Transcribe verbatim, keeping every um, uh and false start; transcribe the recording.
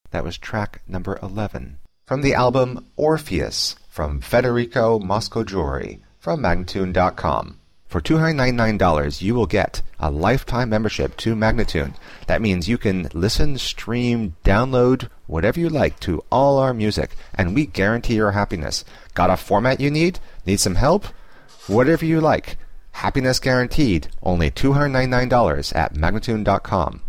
That was track number eleven. From the album Orpheus from Federico Moscojori from Magnatune dot com. For two hundred ninety-nine dollars, you will get a lifetime membership to Magnatune. That means you can listen, stream, download, whatever you like to all our music, and we guarantee your happiness. Got a format you need? Need some help? Whatever you like. Happiness guaranteed. Only two hundred ninety-nine dollars at Magnatune dot com.